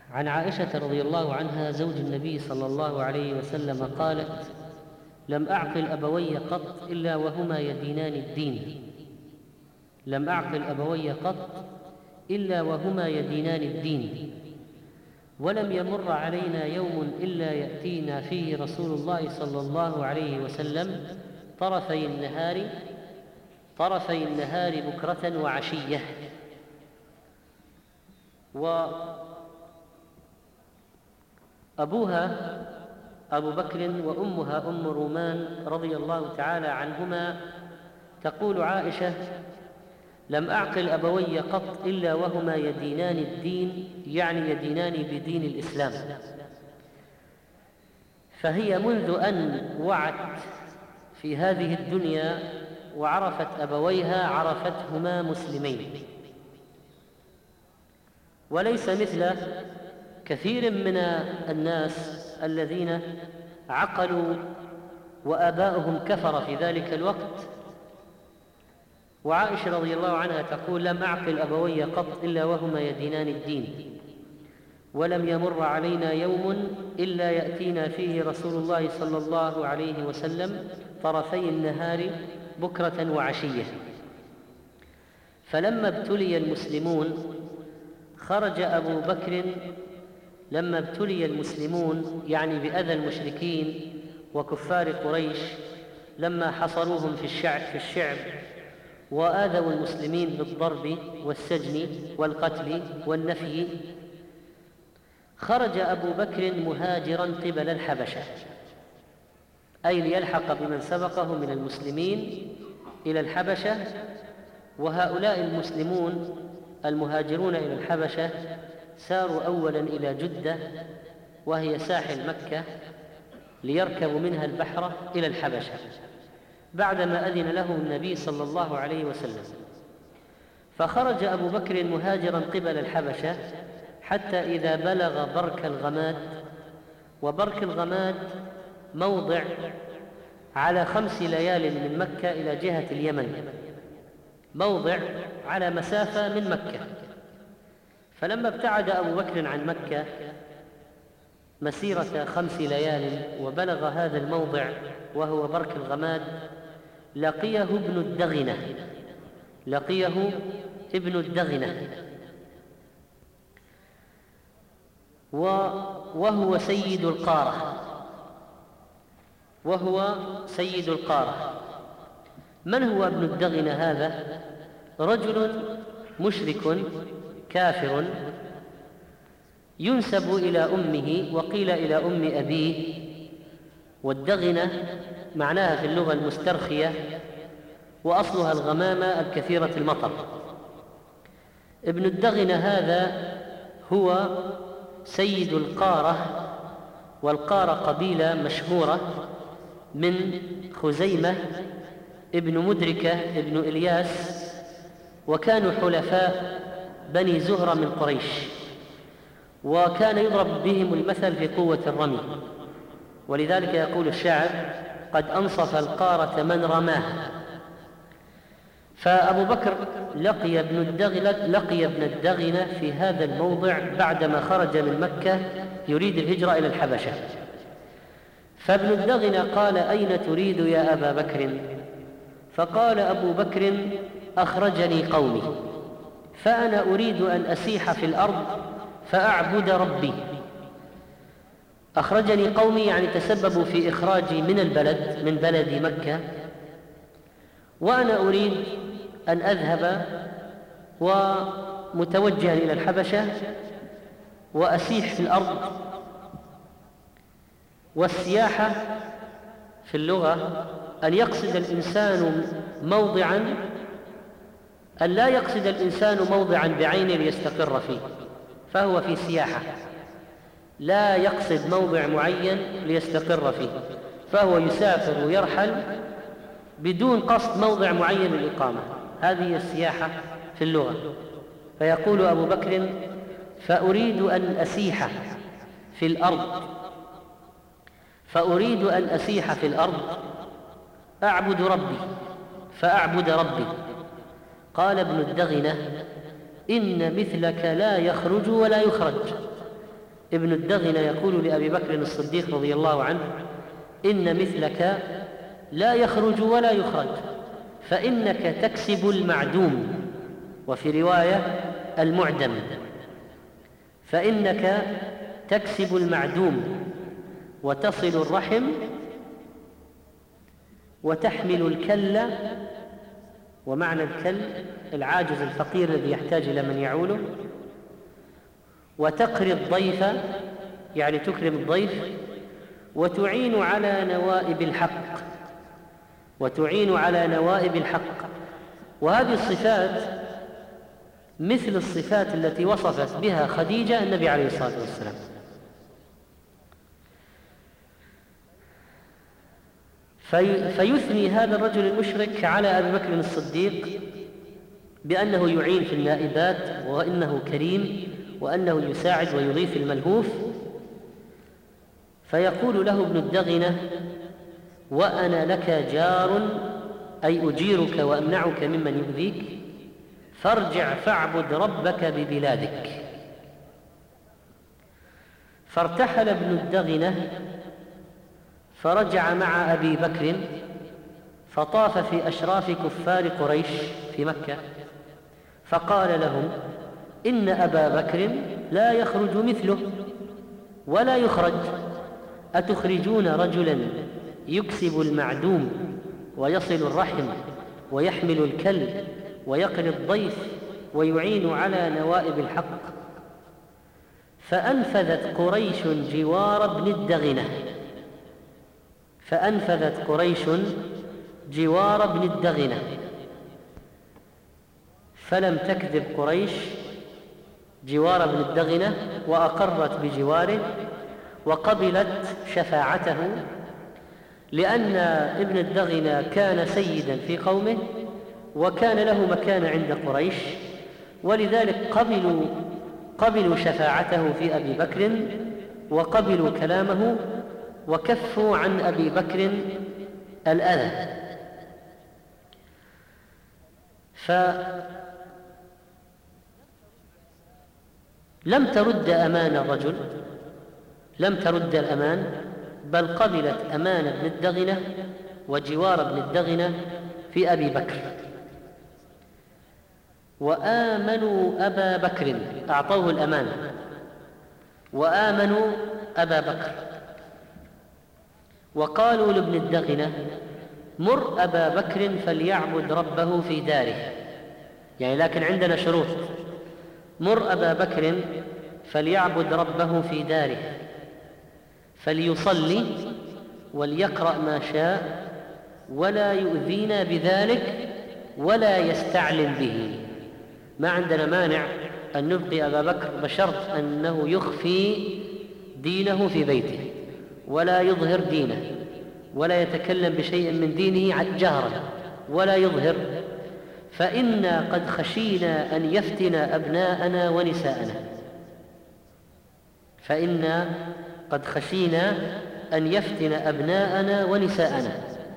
عن عائشة رضي الله عنها زوج النبي صلى الله عليه وسلم قالت: لم أعقل أبوي قط إلا وهما يدينان الدين. لم أعقل أبوي قط إلا وهما يدينان الدين، ولم يمر علينا يوم إلا يأتينا فيه رسول الله صلى الله عليه وسلم طرفي النهار بكرة وعشية. وأبوها أبو بكر وأمها أم رومان رضي الله تعالى عنهما. تقول عائشة: لم أعقل أبوي قط إلا وهما يدينان الدين، يعني يدينان بدين الإسلام. فهي منذ أن وعت في هذه الدنيا وعرفت أبويها عرفتهما مسلمين، وليس مثل كثير من الناس الذين عقلوا وآباؤهم كفر في ذلك الوقت. وعائشة رضي الله عنها تقول: لم أعقل أبوي قط إلا وهما يدينان الدين، ولم يمر علينا يوم إلا يأتينا فيه رسول الله صلى الله عليه وسلم طرفي النهار بكرة وعشية. فلما ابتلي المسلمون خرج أبو بكر، لما ابتلي المسلمون يعني بأذى المشركين وكفار قريش، لما حصروهم في الشعب وآذوا المسلمين بالضرب والسجن والقتل والنفي، خرج أبو بكر مهاجرا قبل الحبشة، أي ليلحق بمن سبقه من المسلمين إلى الحبشة. وهؤلاء المسلمون المهاجرون إلى الحبشة ساروا أولا إلى جدة، وهي ساحل مكة، ليركبوا منها البحر إلى الحبشة بعدما أذن له النبي صلى الله عليه وسلم. فخرج أبو بكر مهاجرا قبل الحبشة حتى إذا بلغ برك الغماد. وبرك الغماد موضع على 5 ليال من مكة إلى جهة اليمن، موضع على مسافة من مكة. فلما ابتعد أبو بكر عن مكة مسيرة 5 ليال وبلغ هذا الموضع وهو برك الغماد، لقيه ابن الدغنة وهو سيد القارة. من هو ابن الدغنة هذا؟ رجل مشرك كافر ينسب إلى أمه وقيل إلى أم أبيه. والدغنة معناها في اللغة المسترخية، وأصلها الغمامة الكثيرة المطر. ابن الدغنة هذا هو سيد القارة، والقارة قبيلة مشهورة من خزيمة ابن مدركة ابن إلياس، وكانوا حلفاء بني زهرة من قريش، وكان يضرب بهم المثل في قوة الرمي. ولذلك يقول الشاعر: قد أنصف القارة من رماها. فأبو بكر لقي ابن الدغنة في هذا الموضع بعدما خرج من مكة يريد الهجرة إلى الحبشة. فابن الدغنة قال: أين تريد يا أبا بكر؟ فقال أبو بكر: أخرجني قومي، فأنا أريد أن أسيح في الأرض فأعبد ربي. أخرجني قومي يعني تسببوا في إخراجي من بلد مكة، وأنا أريد أن أذهب ومتوجها إلى الحبشة وأسيح في الأرض. والسياحة في اللغة أن يقصد الإنسان موضعا، أن لا يقصد الإنسان موضعا بعينه ليستقر فيه، فهو في سياحة، لا يقصد موضع معين ليستقر فيه، فهو يسافر ويرحل بدون قصد موضع معين للإقامة. هذه السياحة في اللغة. فيقول أبو بكر: فأريد أن أسيح في الأرض أعبد ربي فأعبد ربي. قال ابن الدغنة: إن مثلك لا يخرج ولا يخرج، ابن الدغنة يقول لأبي بكر الصديق رضي الله عنه: إن مثلك لا يخرج ولا يخرج، فإنك تكسب المعدوم، وفي رواية المعدم، فإنك تكسب المعدوم وتصل الرحم وتحمل الكل. ومعنى الكل العاجز الفقير الذي يحتاج إلى من يعوله. وتقري الضيف، يعني تكرم الضيف. وتعين على نوائب الحق، وتعين على نوائب الحق. وهذه الصفات مثل الصفات التي وصفت بها خديجة النبي عليه الصلاة والسلام. فيثني هذا الرجل المشرك على أبي بكر الصديق بأنه يعين في النائبات، وأنه كريم، وأنه يساعد ويضيف الملهوف. فيقول له ابن الدغنة: وأنا لك جار، أي أجيرك وأمنعك ممن يؤذيك، فارجع فاعبد ربك ببلادك. فارتحل ابن الدغنة فرجع مع أبي بكر، فطاف في أشراف كفار قريش في مكة، فقال لهم: إن أبا بكر لا يخرج مثله ولا يخرج، أتخرجون رجلا يكسب المعدوم ويصل الرحم ويحمل الكل ويقري الضيف ويعين على نوائب الحق؟ فأنفذت قريش جوار ابن الدغنة، فأنفذت قريش جوار ابن الدغنة، فلم تكذب قريش جوار ابن الدغنة، وأقرت بجواره وقبلت شفاعته، لأن ابن الدغنة كان سيدا في قومه وكان له مكان عند قريش، ولذلك قبلوا شفاعته في أبي بكر وقبلوا كلامه وكفوا عن أبي بكر الأذى. فلم ترد أمان الرجل، لم ترد الأمان، بل قبلت أمان ابن الدغنة وجوار ابن الدغنة في أبي بكر. وآمنوا أبا بكر، أعطوه الأمان وآمنوا أبا بكر، وقالوا لابن الدغنة: مر أبا بكر فليعبد ربه في داره، يعني لكن عندنا شروط. مر أبا بكر فليعبد ربه في داره، فليصلي وليقرأ ما شاء، ولا يؤذينا بذلك ولا يستعلم به. ما عندنا مانع أن نبقي أبا بكر بشرط أنه يخفي دينه في بيته ولا يظهر دينه، ولا يتكلم بشيء من دينه جهرا ولا يظهر، فإنا قد خشينا أن يفتن أبناءنا ونساءنا، فإنا قد خشينا أن يفتن أبناءنا ونساءنا.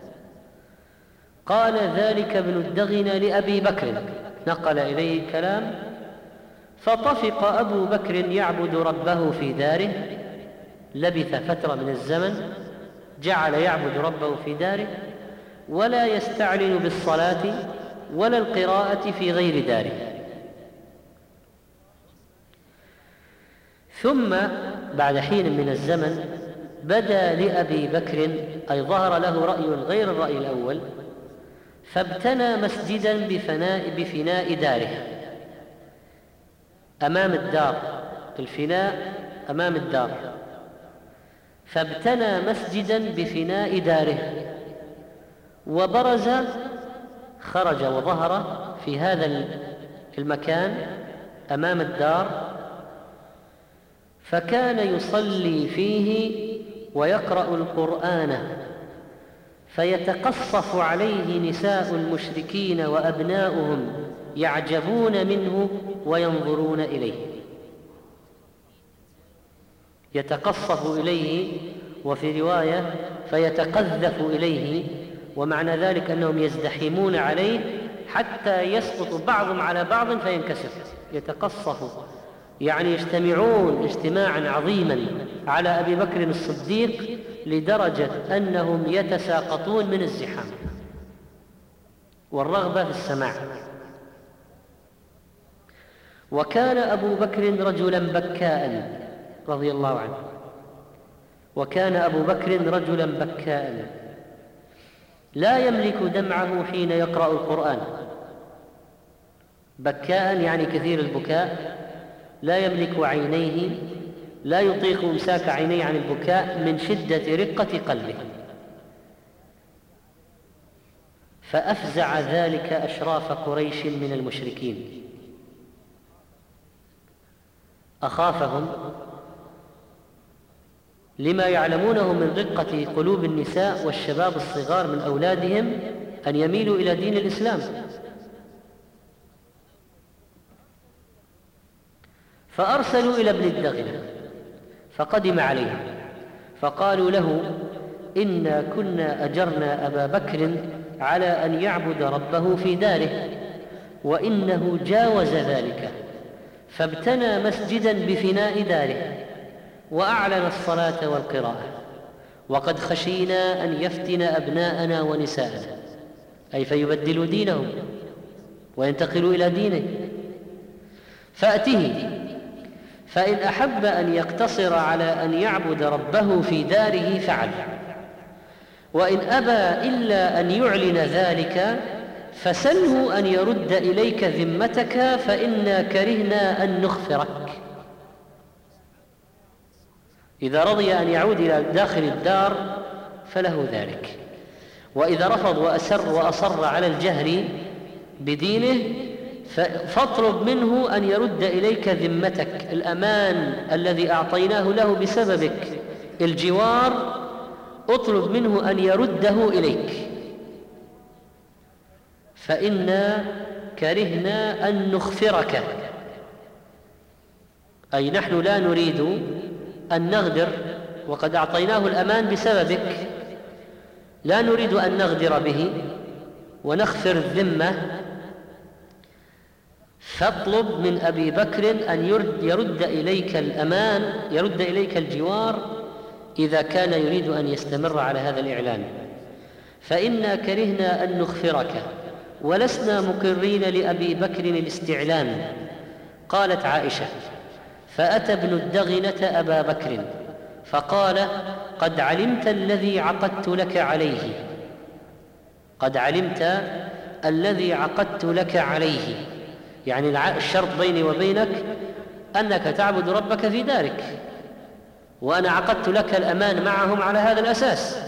قال ذلك ابن الدغنة لأبي بكر، نقل إليه الكلام. فطفق أبو بكر يعبد ربه في داره، لبث فترة من الزمن جعل يعبد ربه في داره، ولا يستعلن بالصلاة ولا القراءة في غير داره. ثم بعد حين من الزمن بدا لأبي بكر، أي ظهر له رأي غير الرأي الأول، فابتنى مسجدا بفناء داره، أمام الدار، الفناء أمام الدار، فابتنى مسجدا بفناء داره، وبرز، خرج وظهر في هذا المكان أمام الدار، فكان يصلي فيه ويقرأ القرآن، فيتقصف عليه نساء المشركين وأبناؤهم يعجبون منه وينظرون إليه. يتقصف إليه، وفي رواية فيتقذف إليه، ومعنى ذلك أنهم يزدحمون عليه حتى يسقط بعضهم على بعض فينكسر. يتقصف يعني يجتمعون اجتماعا عظيما على أبي بكر الصديق لدرجة أنهم يتساقطون من الزحام والرغبة في السماع. وكان أبو بكر رجلا بكاء رضي الله عنه، وكان أبو بكر رجلا بكاء لا يملك دمعه حين يقرأ القرآن. بكاء يعني كثير البكاء، لا يملك عينيه، لا يطيق إمساك عينيه عن البكاء من شدة رقة قلبه. فأفزع ذلك أشراف قريش من المشركين، أخافهم لما يعلمونه من رقة قلوب النساء والشباب الصغار من أولادهم أن يميلوا إلى دين الإسلام. فأرسلوا إلى ابن الدغنة فقدم عليهم فقالوا له: إنا كنا أجرنا أبا بكر على أن يعبد ربه في داره، وإنه جاوز ذلك فابتنى مسجدا بفناء داره وأعلن الصلاة والقراءة، وقد خشينا أن يفتن أبناءنا ونساءنا، أي فيبدلوا دينهم وينتقلوا إلى دينه. فأته، فإن أحب أن يقتصر على أن يعبد ربه في داره فعل، وإن أبى إلا أن يعلن ذلك فسله أن يرد إليك ذمتك، فإنا كرهنا أن نخفرك. إذا رضي أن يعود إلى داخل الدار فله ذلك، وإذا رفض وأصر على الجهر بدينه فاطلب منه أن يرد إليك ذمتك، الأمان الذي أعطيناه له بسببك، الجوار، اطلب منه أن يرده إليك. فإنا كرهنا أن نخفرك، أي نحن لا نريد أن نغدر، وقد أعطيناه الأمان بسببك، لا نريد أن نغدر به ونخفر الذمة. فاطلب من أبي بكر أن يرد إليك الأمان، يرد إليك الجوار إذا كان يريد أن يستمر على هذا الإعلان. فإنا كرهنا أن نخفرك ولسنا مقرين لأبي بكر الاستعلان. قالت عائشة: فأتى ابن الدغنة أبا بكر فقال: قد علمت الذي عقدت لك عليه، قد علمت الذي عقدت لك عليه، يعني الشرط بيني وبينك أنك تعبد ربك في دارك، وأنا عقدت لك الأمان معهم على هذا الأساس،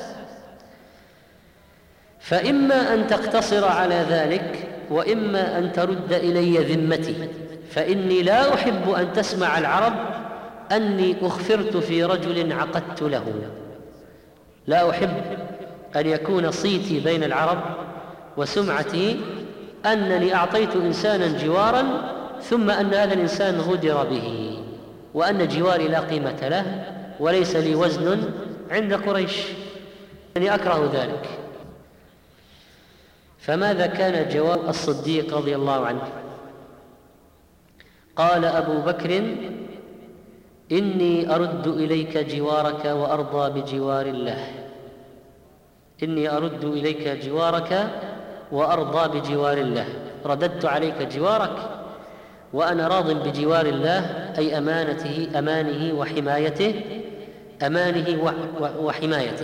فإما أن تقتصر على ذلك وإما أن ترد إلي ذمتي، فإني لا أحب أن تسمع العرب أني أخفرت في رجل عقدت له. لا أحب أن يكون صيتي بين العرب وسمعتي أنني أعطيت إنسانا جوارا ثم أن هذا الإنسان غدر به، وأن جواري لا قيمة له وليس لي وزن عند قريش، أني أكره ذلك. فماذا كان جواب الصديق رضي الله عنه؟ قال أبو بكر: إني أرد إليك جوارك وأرضى بجوار الله، إني أرد إليك جوارك وأرضى بجوار الله، رددت عليك جوارك وأنا راض بجوار الله، أي أمانه وحمايته، أمانه وحمايته.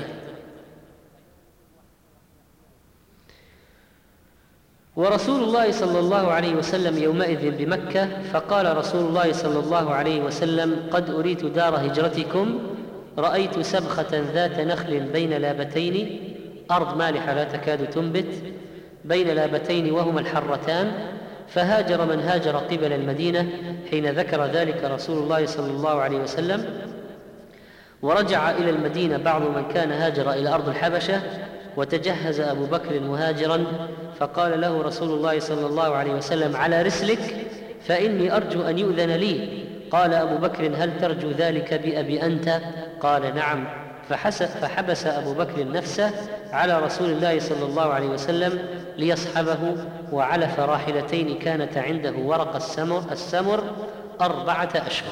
ورسول الله صلى الله عليه وسلم يومئذ بمكة، فقال رسول الله صلى الله عليه وسلم: قد أريت دار هجرتكم، رأيت سبخة ذات نخل بين لابتين، أرض مالحة لا تكاد تنبت، بين لابتين وهما الحرتان، فهاجر من هاجر قبل المدينة حين ذكر ذلك رسول الله صلى الله عليه وسلم، ورجع إلى المدينة بعض من كان هاجر إلى أرض الحبشة، وتجهز أبو بكر مهاجرا، فقال له رسول الله صلى الله عليه وسلم: على رسلك فإني أرجو أن يؤذن لي. قال أبو بكر: هل ترجو ذلك بأبي أنت؟ قال: نعم. فحبس أبو بكر نفسه على رسول الله صلى الله عليه وسلم ليصحبه، وعلف راحلتين كانت عنده ورق السمر 4 أشهر.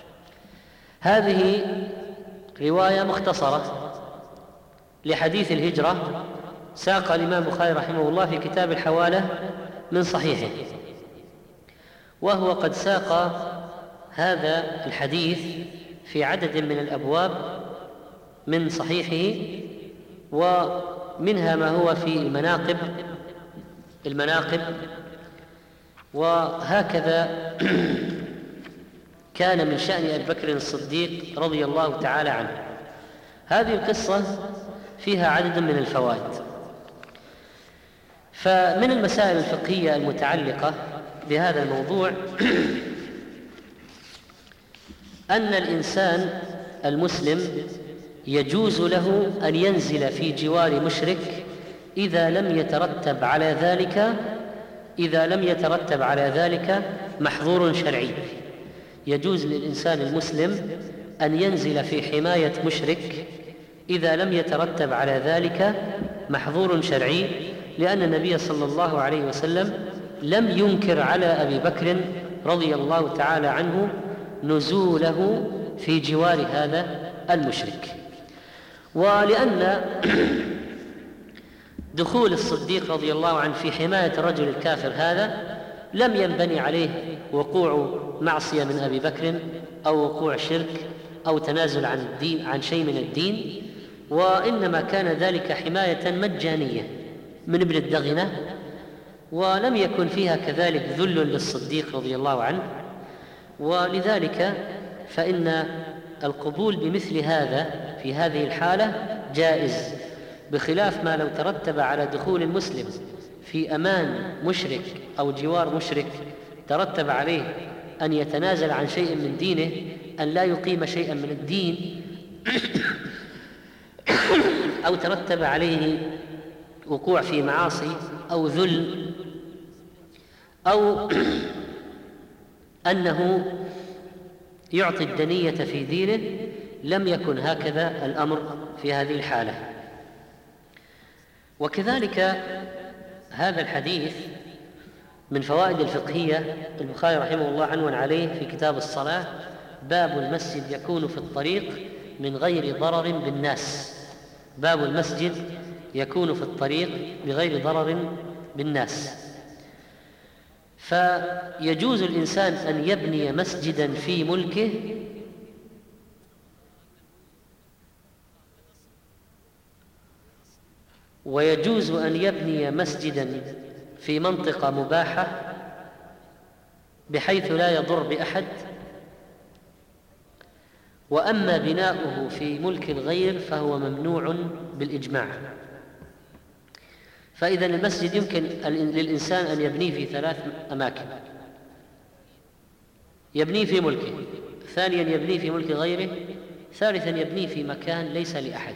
هذه رواية مختصرة لحديث الهجرة ساق الإمام البخاري رحمه الله في كتاب الحوالة من صحيحه، وهو قد ساق هذا الحديث في عدد من الأبواب من صحيحه، ومنها ما هو في المناقب. وهكذا كان من شأن أبي بكر الصديق رضي الله تعالى عنه. هذه القصة فيها عدد من الفوائد. فمن المسائل الفقهية المتعلقة بهذا الموضوع أن الإنسان المسلم يجوز له أن ينزل في جوار مشرك إذا لم يترتب على ذلك محظور شرعي. يجوز للإنسان المسلم أن ينزل في حماية مشرك إذا لم يترتب على ذلك محظور شرعي، لأن النبي صلى الله عليه وسلم لم ينكر على أبي بكر رضي الله تعالى عنه نزوله في جوار هذا المشرك. ولأن دخول الصديق رضي الله عنه في حماية الرجل الكافر هذا لم ينبني عليه وقوع معصية من أبي بكر أو وقوع شرك أو تنازل عن شيء من الدين، وإنما كان ذلك حماية مجانية من ابن الدغنة، ولم يكن فيها كذلك ذل للصديق رضي الله عنه. ولذلك فإن القبول بمثل هذا في هذه الحالة جائز، بخلاف ما لو ترتب على دخول المسلم في أمان مشرك أو جوار مشرك ترتب عليه أن يتنازل عن شيء من دينه، أن لا يقيم شيئا من الدين أو ترتب عليه وقوع في معاصي أو ذل أو أنه يعطي الدنية في دينه، لم يكن هكذا الأمر في هذه الحالة. وكذلك هذا الحديث من فوائد الفقهية البخاري رحمه الله عنون عليه في كتاب الصلاة: باب المسجد يكون في الطريق من غير ضرر بالناس. باب المسجد يكون في الطريق بغير ضرر بالناس. فيجوز الإنسان أن يبني مسجدا في ملكه ويجوز أن يبني مسجدا في منطقة مباحة بحيث لا يضر بأحد. وأما بناؤه في ملك الغير فهو ممنوع بالإجماع. فإذا المسجد يمكن للإنسان أن يبنيه في 3 أماكن: يبنيه في ملكه، ثانيا يبنيه في ملك غيره، ثالثا يبنيه في مكان ليس لأحد.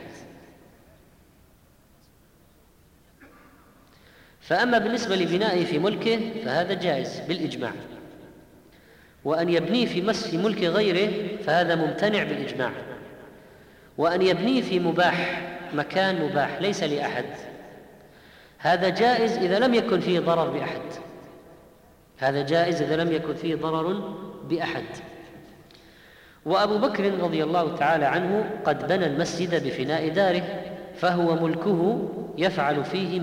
فأما بالنسبة لبنائه في ملكه فهذا جائز بالإجماع، وأن يبنيه في ملك غيره فهذا ممتنع بالإجماع. وأن يبنيه في مكان مباح ليس لأحد هذا جائز إذا لم يكن فيه ضرر بأحد. هذا جائز إذا لم يكن فيه ضرر بأحد. وأبو بكر رضي الله تعالى عنه قد بنى المسجد بفناء داره، فهو ملكه يفعل فيه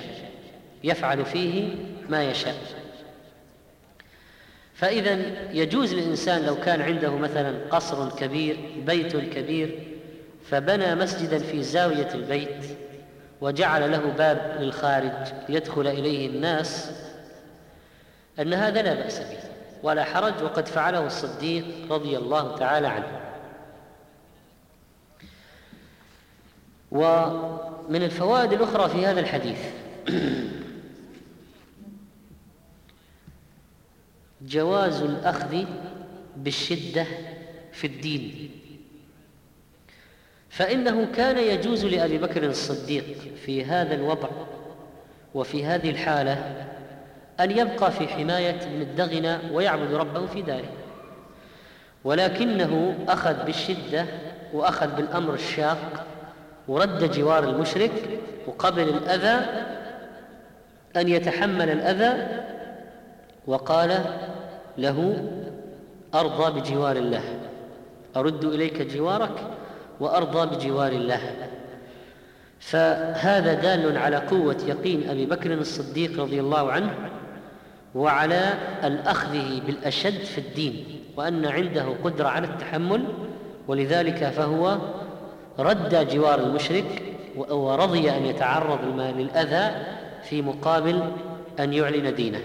ما يشاء. فإذا يجوز للإنسان لو كان عنده مثلا قصر كبير، بيت كبير، فبنى مسجدا في زاوية البيت وجعل له باب للخارج يدخل إليه الناس، أن هذا لا بأس به ولا حرج، وقد فعله الصديق رضي الله تعالى عنه. ومن الفوائد الأخرى في هذا الحديث جواز الأخذ بالشدة في الدين، فإنه كان يجوز لأبي بكر الصديق في هذا الوضع وفي هذه الحالة أن يبقى في حماية ابن الدغنة ويعبد ربه في داره، ولكنه أخذ بالشدة وأخذ بالأمر الشاق ورد جوار المشرك وقبل الأذى أن يتحمل الأذى، وقال له أرضى بجوار الله، أرد إليك جوارك وأرضى بجوار الله. فهذا دال على قوة يقين أبي بكر الصديق رضي الله عنه، وعلى الأخذ بالأشد في الدين، وأن عنده قدرة على التحمل، ولذلك فهو رد جوار المشرك ورضي أن يتعرض للأذى في مقابل أن يعلن دينه.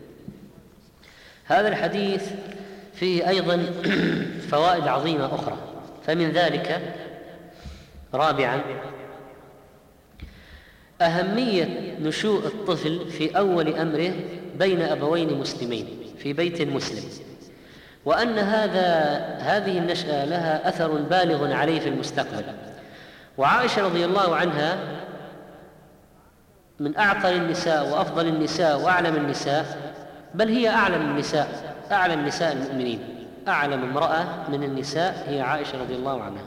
هذا الحديث فيه أيضا فوائد عظيمة أخرى، فمن ذلك رابعا أهمية نشوء الطفل في أول أمره بين أبوين مسلمين في بيت مسلم، وأن هذه النشأة لها أثر بالغ عليه في المستقبل. وعائشة رضي الله عنها من أعقل النساء وأفضل النساء وأعلم النساء، بل هي أعلم نساء المؤمنين، أعلم امرأة من النساء هي عائشة رضي الله عنها،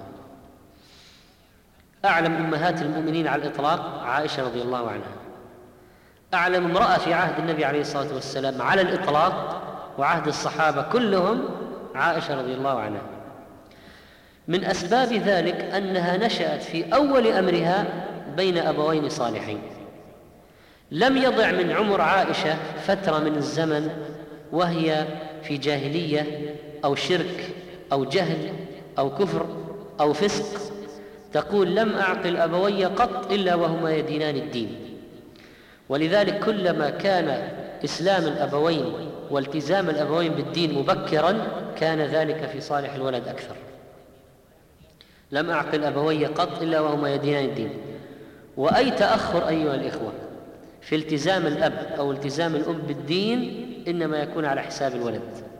أعلم أمهات المؤمنين على الإطلاق عائشة رضي الله عنها، أعلم امرأة في عهد النبي عليه الصلاة والسلام على الإطلاق وعهد الصحابة كلهم عائشة رضي الله عنها. من أسباب ذلك أنها نشأت في أول أمرها بين أبوين صالحين، لم يضع من عمر عائشة فترة من الزمن وهي في جاهلية أو شرك أو جهل أو كفر أو فسق تقول لم أعقل أبوي قط إلا وهما يدينان الدين. ولذلك كلما كان إسلام الأبوين والتزام الأبوين بالدين مبكرا كان ذلك في صالح الولد أكثر. لم أعقل أبوي قط إلا وهما يدينان الدين. وأي تأخر أيها الإخوة في التزام الأب أو التزام الأم بالدين إنما يكون على حساب الولد،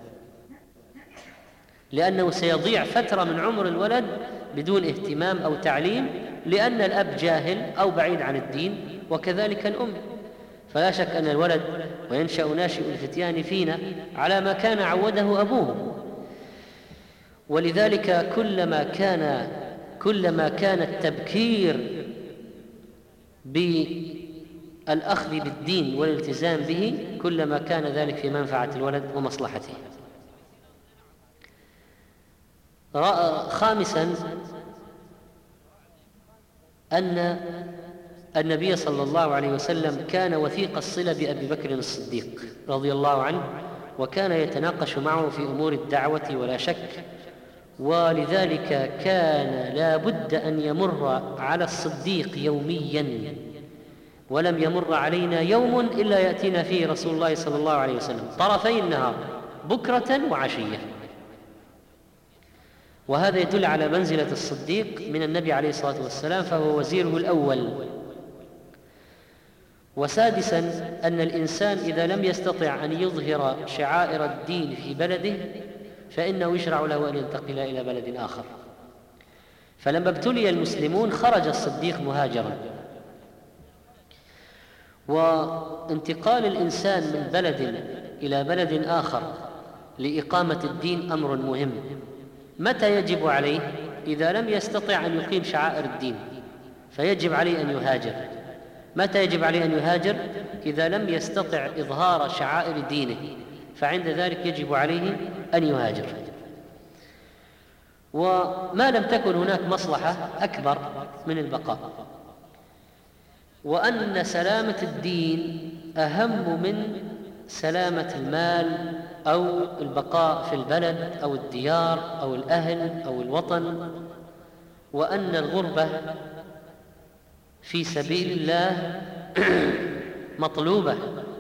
لأنه سيضيع فترة من عمر الولد بدون اهتمام أو تعليم، لأن الأب جاهل أو بعيد عن الدين، وكذلك الأم. فلا شك أن الولد وينشأ ناشئ الفتيان فينا على ما كان عوده أبوه. ولذلك كلما كان التبكير بالأخذ بالدين والالتزام به كلما كان ذلك في منفعة الولد ومصلحته. خامسا أن النبي صلى الله عليه وسلم كان وثيق الصلة بأبي بكر الصديق رضي الله عنه، وكان يتناقش معه في أمور الدعوة ولا شك، ولذلك كان لا بد أن يمر على الصديق يوميا، ولم يمر علينا يوم إلا يأتينا فيه رسول الله صلى الله عليه وسلم طرفي النهار بكرة وعشية. وهذا يدل على منزلة الصديق من النبي عليه الصلاة والسلام، فهو وزيره الأول. وسادسا أن الإنسان إذا لم يستطع أن يظهر شعائر الدين في بلده فإنه يشرع له أن ينتقل إلى بلد آخر. فلما ابتلي المسلمون خرج الصديق مهاجرا. وانتقال الإنسان من بلد إلى بلد آخر لإقامة الدين أمر مهم. متى يجب عليه؟ إذا لم يستطع أن يقيم شعائر الدين فيجب عليه أن يهاجر. متى يجب عليه أن يهاجر؟ إذا لم يستطع إظهار شعائر دينه، فعند ذلك يجب عليه أن يهاجر. وما لم تكن هناك مصلحة أكبر من البقاء، وأن سلامة الدين أهم من سلامة المال أو البقاء في البلد أو الديار أو الأهل أو الوطن، وأن الغربة في سبيل الله مطلوبة.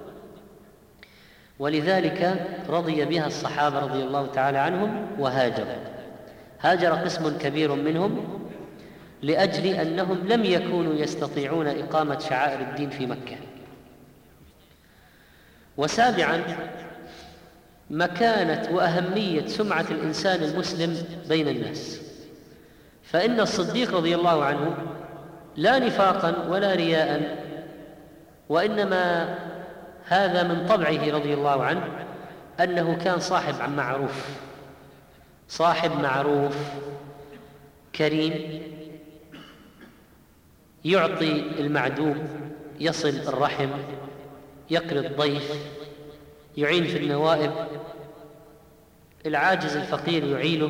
ولذلك رضي بها الصحابة رضي الله تعالى عنهم وهاجروا. هاجر قسم كبير منهم لأجل أنهم لم يكونوا يستطيعون إقامة شعائر الدين في مكة. وسابعا مكانة وأهمية سمعة الإنسان المسلم بين الناس، فإن الصديق رضي الله عنه لا نفاقا ولا رياء، وإنما هذا من طبعه رضي الله عنه أنه كان صاحب معروف كريم، يعطي المعدوم، يصل الرحم، يقري الضيف، يعين في النوائب، العاجز الفقير يعينه.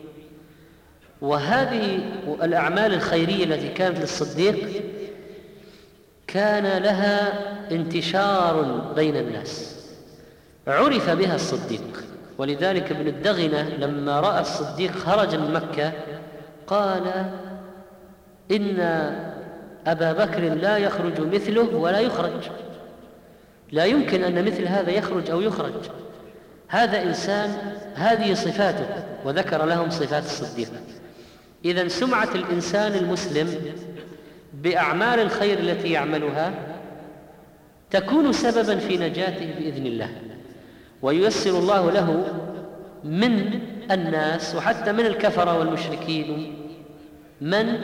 وهذه الأعمال الخيرية التي كانت للصديق كان لها انتشار بين الناس، عرف بها الصديق. ولذلك ابن الدغنة لما رأى الصديق خرج من مكة قال: إن أبا بكر لا يخرج مثله ولا يخرج، لا يمكن أن مثل هذا يخرج أو يخرج، هذا إنسان هذه صفاته، وذكر لهم صفات الصديق. إذن سمعة الإنسان المسلم بأعمال الخير التي يعملها تكون سببا في نجاته بإذن الله، وييسر الله له من الناس وحتى من الكفرة والمشركين من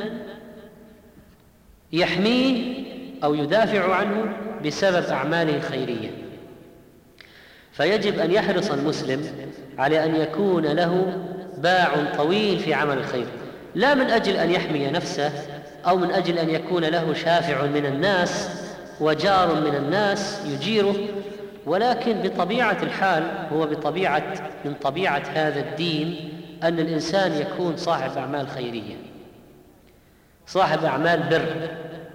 يحميه أو يدافع عنه بسبب أعماله الخيرية. فيجب أن يحرص المسلم على أن يكون له باع طويل في عمل الخير، لا من أجل أن يحمي نفسه أو من أجل أن يكون له شافع من الناس وجار من الناس يجيره، ولكن بطبيعة الحال هو من طبيعة هذا الدين أن الإنسان يكون صاحب أعمال خيرية، صاحب أعمال بر،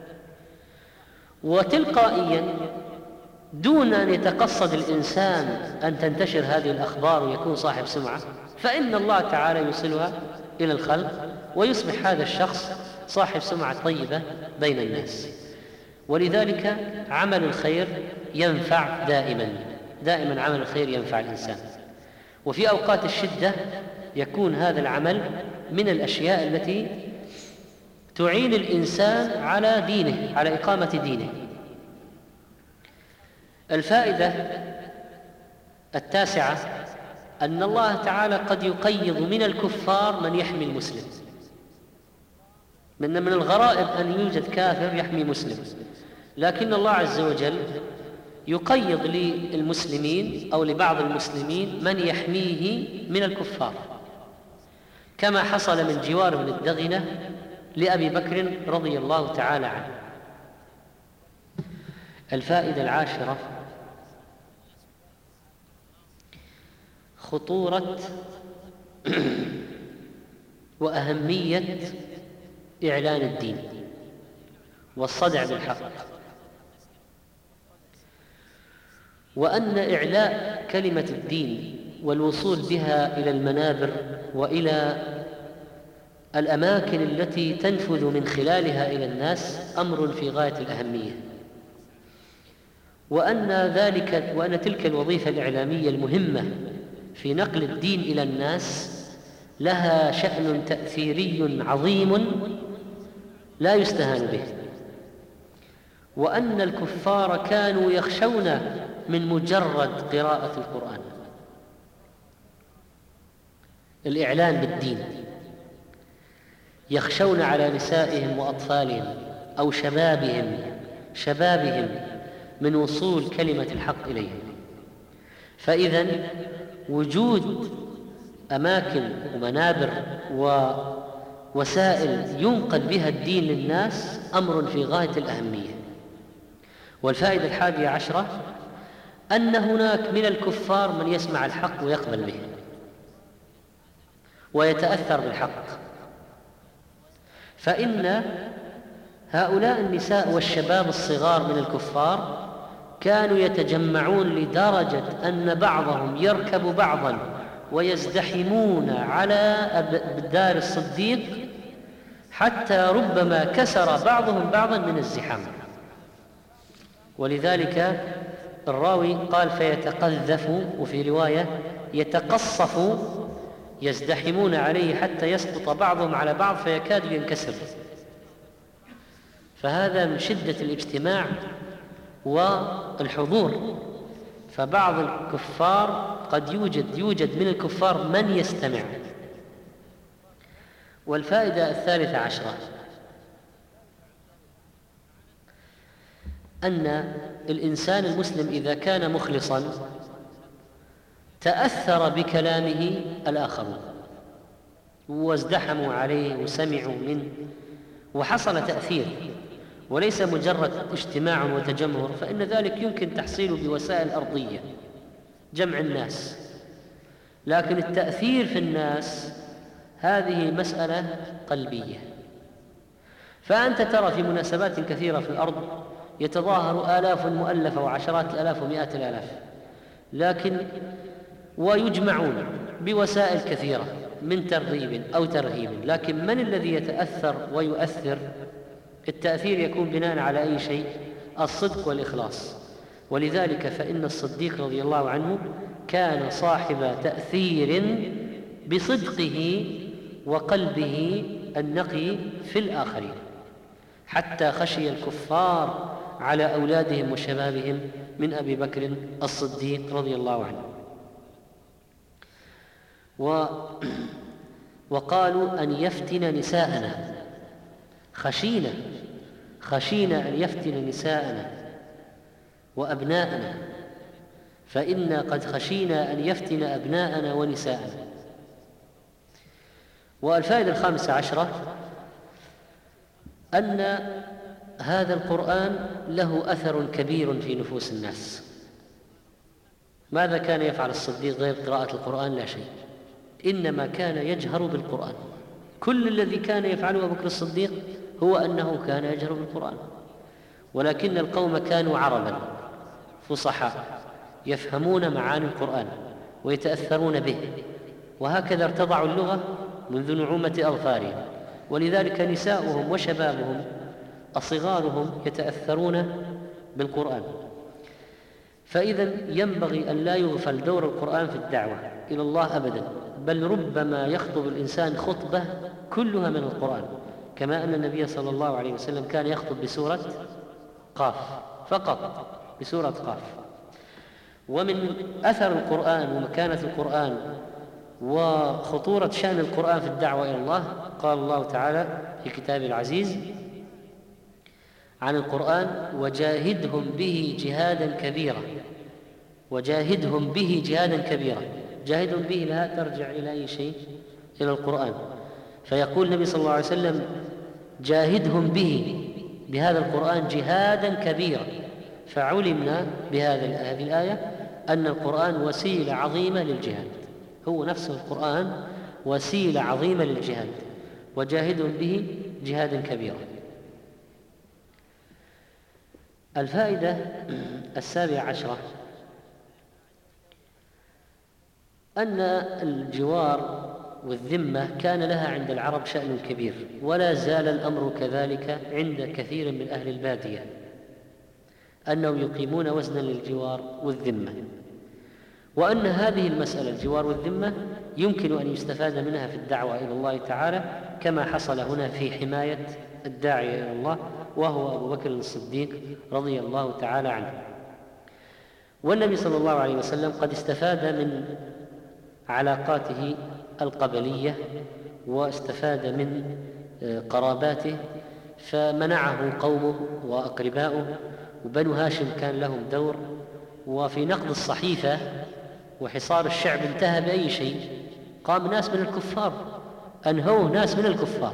وتلقائيا دون أن يتقصد الإنسان أن تنتشر هذه الأخبار ويكون صاحب سمعة، فإن الله تعالى يوصلها إلى الخلق ويصبح هذا الشخص صاحب سمعة طيبة بين الناس. ولذلك عمل الخير ينفع دائما عمل الخير ينفع الإنسان. وفي أوقات الشدة يكون هذا العمل من الأشياء التي تعين الإنسان على دينه، على إقامة دينه. الفائدة التاسعة أن الله تعالى قد يقيض من الكفار من يحمي المسلم. من الغرائب أن يوجد كافر يحمي مسلم، لكن الله عز وجل يقيض للمسلمين أو لبعض المسلمين من يحميه من الكفار، كما حصل من جوار بن الدغنة لأبي بكر رضي الله تعالى عنه. الفائدة العاشرة خطورة وأهمية إعلان الدين والصدع بالحق، وأن إعلاء كلمة الدين والوصول بها إلى المنابر وإلى الأماكن التي تنفذ من خلالها إلى الناس أمر في غاية الأهمية، وأن تلك الوظيفة الإعلامية المهمة في نقل الدين إلى الناس لها شأن تأثيري عظيم لا يستهان به، وأن الكفار كانوا يخشون من مجرد قراءة القرآن الإعلان بالدين، يخشون على نسائهم وأطفالهم أو شبابهم من وصول كلمة الحق إليهم. فإذن وجود أماكن ومنابر ووسائل ينقل بها الدين للناس أمر في غاية الأهمية. والفائدة 11 أن هناك من الكفار من يسمع الحق ويقبل به ويتأثر بالحق، فإن هؤلاء النساء والشباب الصغار من الكفار كانوا يتجمعون لدرجة أن بعضهم يركب بعضا ويزدحمون على دار الصديق حتى ربما كسر بعضهم بعضا من الزحام. ولذلك الراوي قال فيتقذف، وفي رواية يتقصف، يزدحمون عليه حتى يسقط بعضهم على بعض فيكاد ينكسر. فهذا من شدة الاجتماع والحضور. فبعض الكفار قد يوجد من الكفار من يستمع. والفائدة 13 أن الإنسان المسلم إذا كان مخلصا تأثر بكلامه الآخرون وازدحموا عليه وسمعوا منه وحصل تأثير، وليس مجرد اجتماع وتجمهر، فإن ذلك يمكن تحصيله بوسائل أرضية، جمع الناس، لكن التأثير في الناس هذه مسألة قلبية. فأنت ترى في مناسبات كثيرة في الأرض يتظاهر آلاف مؤلفة وعشرات الآلاف ومئات الآلاف، لكن ويجمعون بوسائل كثيرة من ترغيب أو ترهيب، لكن من الذي يتأثر ويؤثر؟ التأثير يكون بناء على أي شيء؟ الصدق والإخلاص. ولذلك فإن الصديق رضي الله عنه كان صاحب تأثير بصدقه وقلبه النقي في الآخرين، حتى خشي الكفار على أولادهم وشبابهم من أبي بكر الصديق رضي الله عنه. وقالوا أن يفتن نساءنا، خشينا أن يفتن نساءنا وأبناءنا، فإنا قد خشينا أن يفتن أبناءنا ونساءنا. والفائدة 15 أن هذا القرآن له أثر كبير في نفوس الناس. ماذا كان يفعل الصديق غير قراءة القرآن؟ لا شيء، إنما كان يجهر بالقرآن. كل الذي كان يفعله أبو بكر الصديق هو أنه كان يجهر بالقرآن، ولكن القوم كانوا عربا فصحاء يفهمون معاني القرآن ويتأثرون به، وهكذا ارتضعوا اللغة منذ نعومة أظفارهم، ولذلك نساؤهم وشبابهم أصغارهم يتأثرون بالقرآن. فإذا ينبغي أن لا يغفل دور القرآن في الدعوة إلى الله أبدا، بل ربما يخطب الإنسان خطبة كلها من القرآن، كما أن النبي صلى الله عليه وسلم كان يخطب بسورة قاف فقط، بسورة قاف. ومن أثر القرآن ومكانة القرآن وخطورة شأن القرآن في الدعوة إلى الله قال الله تعالى في كتابه العزيز عن القرآن: وجاهدهم به جهادا كبيرا. وجاهدهم به جهادا كبيرا، جاهدهم به لا ترجع إلى أي شيء، إلى القرآن. فيقول النبي صلى الله عليه وسلم: جاهدهم به، بهذا القرآن جهادا كبيرا. فعلمنا بهذه الآية أن القرآن وسيلة عظيمة للجهاد، هو نفسه القرآن وسيلة عظيمة للجهاد، وجاهدهم به جهادا كبيرا. الفائدة 17 أن الجوار والذمة كان لها عند العرب شأن كبير، ولا زال الأمر كذلك عند كثير من أهل البادية، أنهم يقيمون وزنا للجوار والذمة، وأن هذه المسألة الجوار والذمة يمكن أن يستفاد منها في الدعوة إلى الله تعالى، كما حصل هنا في حماية الداعية إلى الله وهو أبو بكر الصديق رضي الله تعالى عنه. والنبي صلى الله عليه وسلم قد استفاد من علاقاته القبلية واستفاد من قراباته، فمنعه قومه وأقرباؤه، وبنو هاشم كان لهم دور، وفي نقض الصحيفة وحصار الشعب انتهى بأي شيء؟ قام ناس من الكفار، أنهوه ناس من الكفار.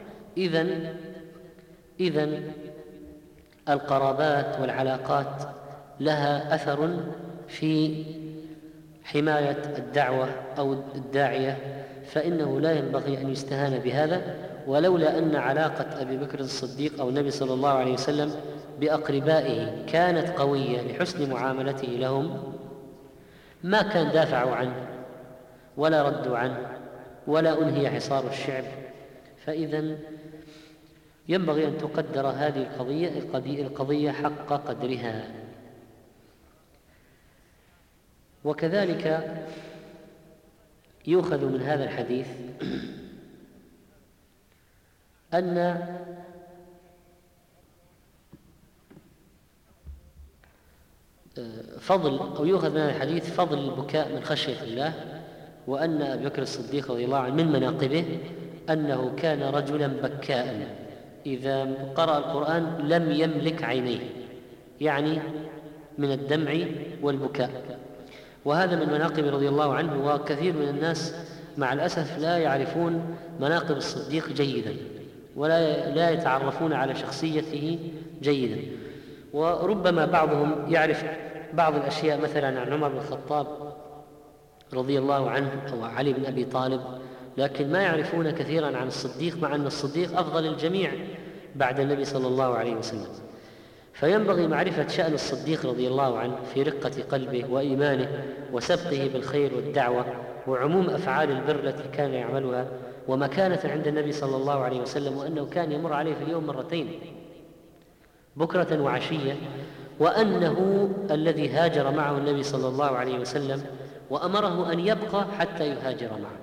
إذن القرابات والعلاقات لها أثر في حماية الدعوة أو الداعية، فإنه لا ينبغي أن يستهان بهذا. ولولا أن علاقة أبي بكر الصديق أو النبي صلى الله عليه وسلم بأقربائه كانت قوية لحسن معاملته لهم ما كان دافعوا عنه ولا ردوا عنه ولا أنهي حصار الشعب. فإذا ينبغي أن تقدر هذه القضية حق قدرها. وكذلك يؤخذ من هذا الحديث أن يؤخذ من هذا الحديث فضل البكاء من خشية الله، وأن أبي بكر الصديق رضي الله عنه من مناقبه أنه كان رجلا بكاء، إذا قرأ القرآن لم يملك عينيه، يعني من الدمع والبكاء. وهذا من مناقب رضي الله عنه. وكثير من الناس مع الأسف لا يعرفون مناقب الصديق جيدا، ولا يتعرفون على شخصيته جيدا. وربما بعضهم يعرف بعض الأشياء مثلا عن عمر بن الخطاب رضي الله عنه أو علي بن أبي طالب، لكن ما يعرفون كثيرا عن الصديق، مع أن الصديق أفضل الجميع بعد النبي صلى الله عليه وسلم. فينبغي معرفة شأن الصديق رضي الله عنه في رقة قلبه وإيمانه وسبقه بالخير والدعوة وعموم أفعال البر التي كان يعملها ومكانة عند النبي صلى الله عليه وسلم، وأنه كان يمر عليه في اليوم مرتين بكرة وعشية، وأنه الذي هاجر معه النبي صلى الله عليه وسلم وأمره أن يبقى حتى يهاجر معه،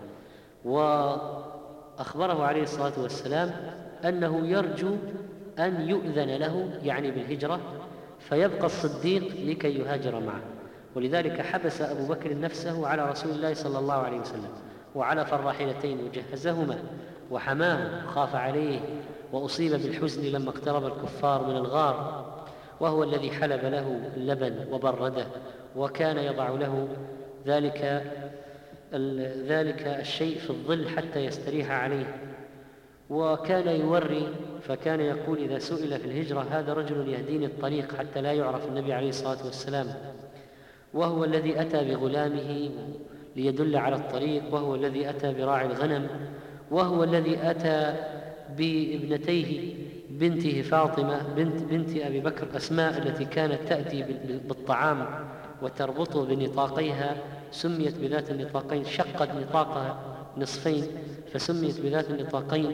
وأخبره عليه الصلاة والسلام أنه يرجو أن يؤذن له يعني بالهجرة فيبقى الصديق لكي يهاجر معه. ولذلك حبس أبو بكر نفسه على رسول الله صلى الله عليه وسلم وعلى الراحلتين وجهزهما وحماه، خاف عليه وأصيب بالحزن لما اقترب الكفار من الغار، وهو الذي حلب له اللبن وبرده وكان يضع له ذلك الشيء في الظل حتى يستريح عليه، وكان يوري فكان يقول إذا سئل في الهجرة هذا رجل يهديني الطريق حتى لا يعرف النبي عليه الصلاة والسلام، وهو الذي أتى بغلامه ليدل على الطريق، وهو الذي أتى براعي الغنم، وهو الذي أتى بابنتيه بنته فاطمة بنت أبي بكر أسماء التي كانت تأتي بالطعام وتربطه بنطاقيها، سميت بذات النطاقين، شقت نطاقها نصفين فسميت بذات النطاقين.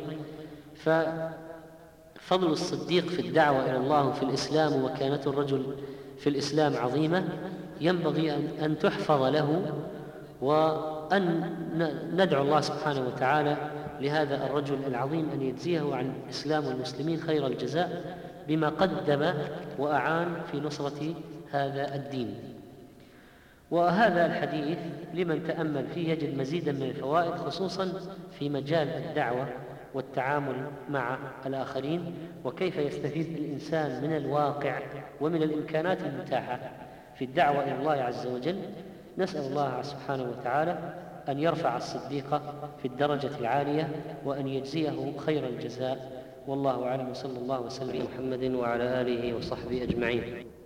ففضل الصديق في الدعوة إلى الله في الإسلام ومكانة الرجل في الإسلام عظيمة، ينبغي أن تحفظ له، وأن ندعو الله سبحانه وتعالى لهذا الرجل العظيم أن يجزيه عن الإسلام والمسلمين خير الجزاء بما قدم وأعان في نصرة هذا الدين. وهذا الحديث لمن تأمل فيه يجد مزيدا من الفوائد، خصوصا في مجال الدعوة والتعامل مع الآخرين، وكيف يستفيد الإنسان من الواقع ومن الإمكانات المتاحة في الدعوة إلى الله عز وجل. نسأل الله سبحانه وتعالى أن يرفع الصديق في الدرجة العالية وأن يجزيه خير الجزاء، والله أعلم، صلى الله وسلم على محمد وعلى آله وصحبه أجمعين.